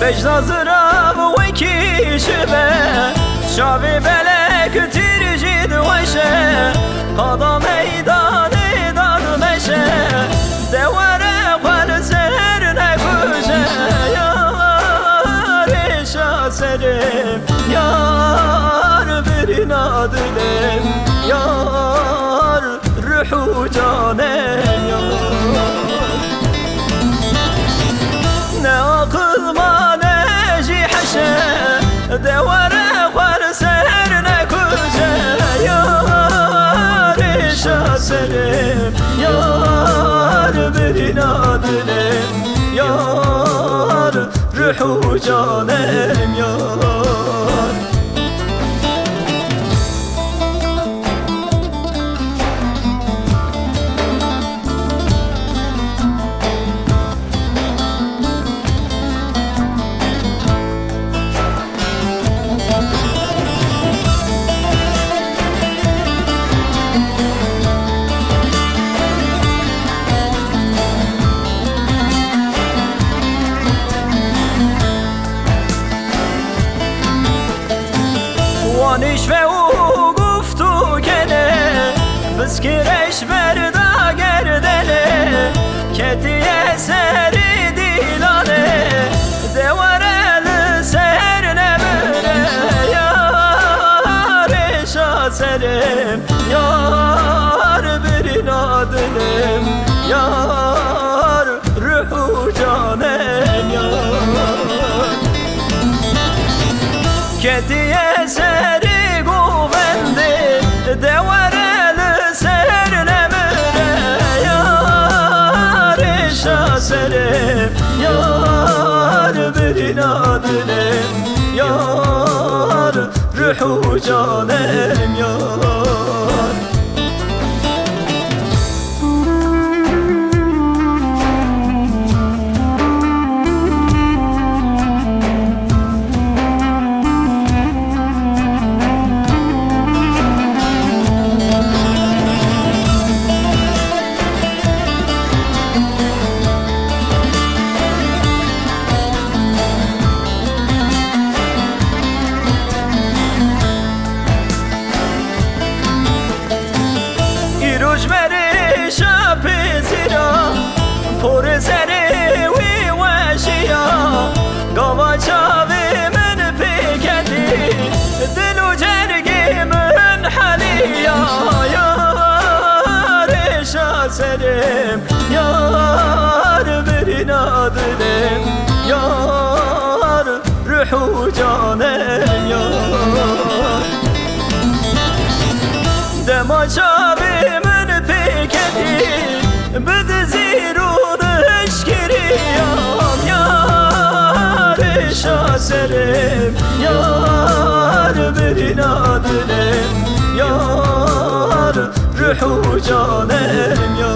وجدا زرام ويكي شبه شابي بلك ترجد وشه قضا ميدان داد مشه دوره قل سر نکوشه یار شاسرم یار برنا دلم یار روح و جانم نه عقل ما نجی حشه دوره قل سر نکوشه یار شاسرم یار برنا دلم یار روح و جانم یار وانش و او گفتو کنه بسکرش بردا گردنه کتیه سر دیلانه دواره لسر نبره یار شاسرم یار برنا دلم یار روح و جانم یار کتیه سر دواره لسر نمره یار شاسرم یار برنا دلم یار روح و جانم یار مری شب زیرا پر سری وی وشیا گاوا چاوی من پیکدی دل و جرگی من حلیا یار شاسرم یار برنا دلم یار روح و جانم یار دما چاوی من پیکدی بد زیرون اشکریم یار شاسرم یار برنا دلم یار روح و جانم یار